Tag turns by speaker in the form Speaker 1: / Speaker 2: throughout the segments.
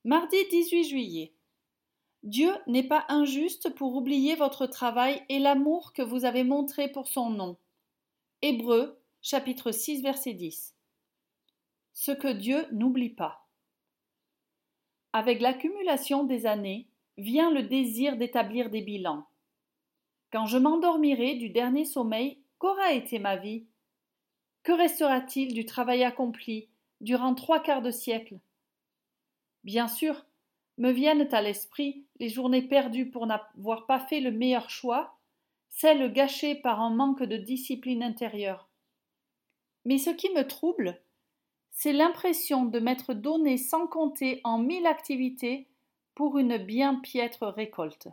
Speaker 1: Mardi 18 juillet. Dieu n'est pas injuste pour oublier votre travail et l'amour que vous avez montré pour son nom. Hébreux, chapitre 6, verset 10. Ce que Dieu n'oublie pas. Avec l'accumulation des années, vient le désir d'établir des bilans. Quand je m'endormirai du dernier sommeil, qu'aura été ma vie? Que restera-t-il du travail accompli durant 3/4 de siècle? Bien sûr, me viennent à l'esprit les journées perdues pour n'avoir pas fait le meilleur choix, celles gâchées par un manque de discipline intérieure. Mais ce qui me trouble, c'est l'impression de m'être donné sans compter en 1000 activités pour une bien piètre récolte.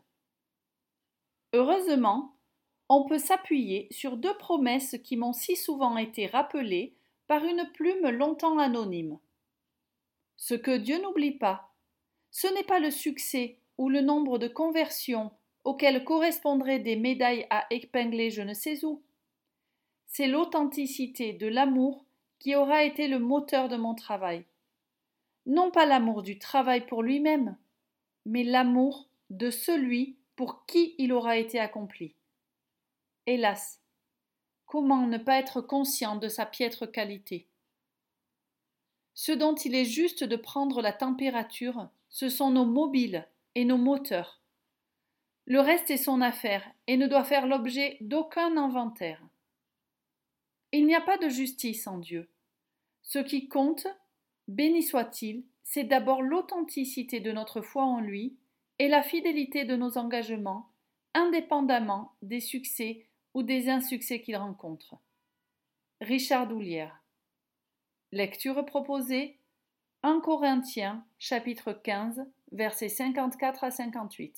Speaker 1: Heureusement, on peut s'appuyer sur 2 promesses qui m'ont si souvent été rappelées par une plume longtemps anonyme. Ce que Dieu n'oublie pas, ce n'est pas le succès ou le nombre de conversions auxquelles correspondraient des médailles à épingler je ne sais où. C'est l'authenticité de l'amour qui aura été le moteur de mon travail. Non pas l'amour du travail pour lui-même, mais l'amour de celui pour qui il aura été accompli. Hélas, comment ne pas être conscient de sa piètre qualité? Ce dont il est juste de prendre la température, ce sont nos mobiles et nos moteurs. Le reste est son affaire et ne doit faire l'objet d'aucun inventaire. Il n'y a pas de justice en Dieu. Ce qui compte, béni soit-il, c'est d'abord l'authenticité de notre foi en lui et la fidélité de nos engagements, indépendamment des succès ou des insuccès qu'il rencontre. Richard Doulière. Lecture proposée 1 Corinthiens, chapitre 15, versets 54 à 58.